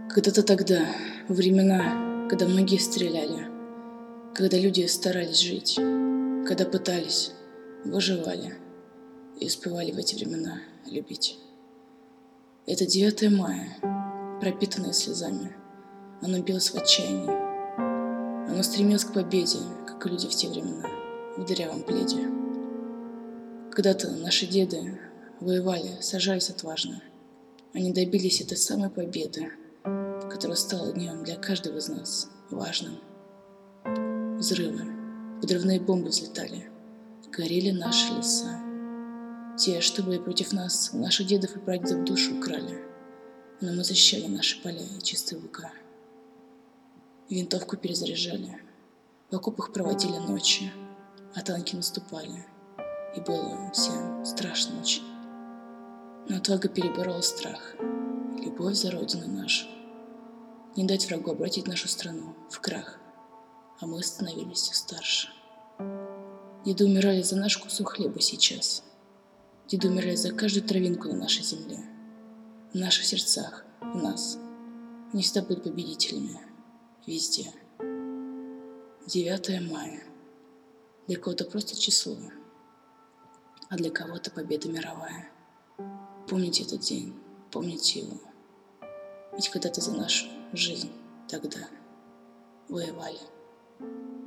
Когда-то тогда, во времена, когда многие стреляли, когда люди старались жить, когда пытались, выживали и успевали в эти времена любить. Это 9 мая, пропитанное слезами. Оно билось в отчаянии. Оно стремилось к победе, как и люди в те времена, в дырявом пледе. Когда-то наши деды воевали, сражались отважно. Они добились этой самой победы, которая стала днем для каждого из нас важным. Взрывы, подрывные бомбы взлетали, горели наши леса. Те, что были против нас, у наших дедов и прадедов душу украли, но мы защищали наши поля и чистые луга. Винтовку перезаряжали, в окопах проводили ночи, а танки наступали, и было всем страшно очень. Но отвага переборола страх, любовь за родину нашу. Не дать врагу обратить нашу страну в крах, а мы становились все старше. Деды умирали за наш кусок хлеба сейчас. Деды умирали за каждую травинку на нашей земле. В наших сердцах, в нас. Они всегда будут победителями. Везде. 9 мая. Для кого-то просто число, а для кого-то победа мировая. Помните этот день, помните его. Ведь когда-то за нашу жизнь тогда воевали.